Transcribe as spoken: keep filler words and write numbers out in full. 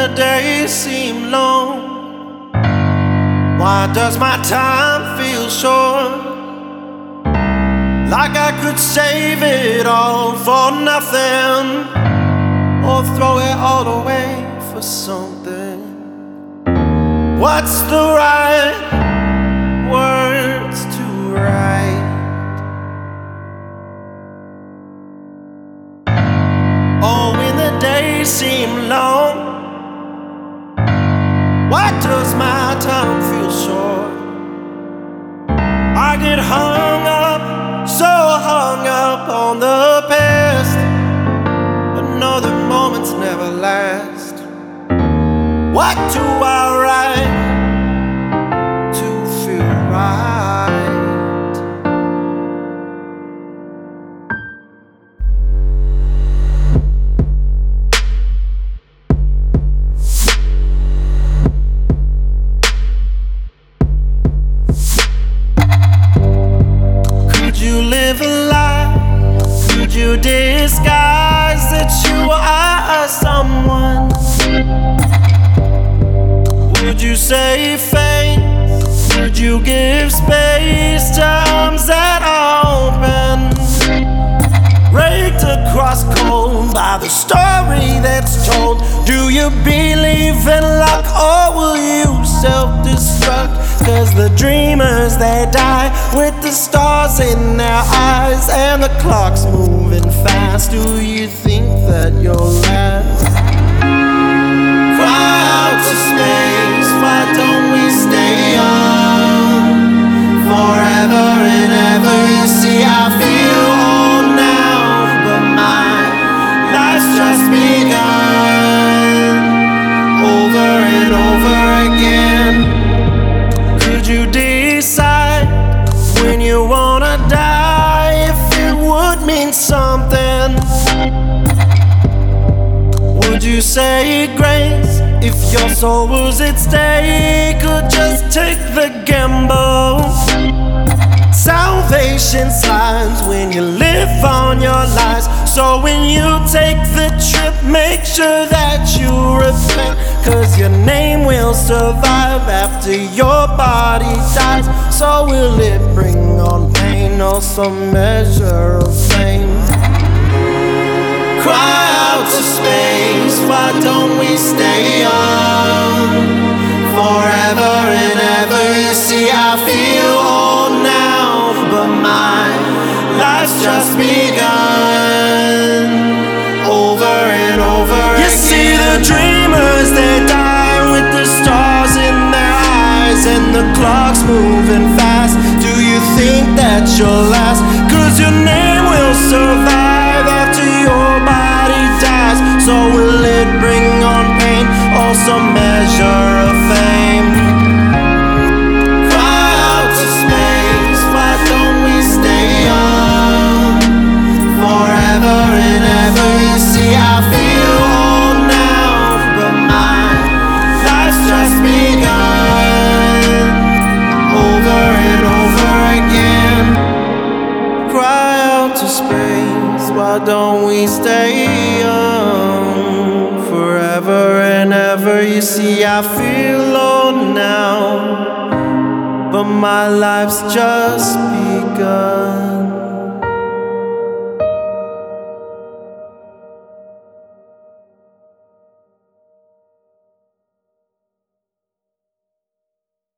the days seem long? Why does my time feel short? Like I could save it all for nothing, or throw it all away for something. What's the right words to write? Oh, when the days seem long, why does my time feel short? I get hung up, so hung up on the past, but know the moments never last. What do I write to feel right? Could you live a lie? Could you disguise that you are someone? Would you say faith? Would you give space to arms that are open? Raked across cold by the story that's told. Do you believe in luck, or will you self-destruct? Cause the dreamers, they die with the stars in their eyes, and the clock's moving fast. Do you think that you'll last? Cry out to space, why don't we stay young forever and ever? You see, I feel old now, but my life's just begun. Over and over again. Could you decide when you wanna die, if it would mean something? Would you say grace if your soul was at stake, or just take the gamble? Salvation signs when you live on your lies. So when you take the trip, make sure that you repent, cause your name will survive after your body dies. So will it bring on pain, or some measure of fame? Cry out to space, why don't we stay young forever and ever? You see, I feel old now, but my life's just begun. Over and over again. You see, the dreamers, they die with the stars in their eyes, and the clock's moving fast. Do you think that you'll last? Cause your name will survive after your body dies. So will it bring on pain, or some measure of fame? Cry out to space, why don't we stay young forever and ever? You see, I feel old now, but my life's just begun. Over and over again. Cry out to space, why don't we stay young forever and ever? You see, I feel old now, but my life's just begun.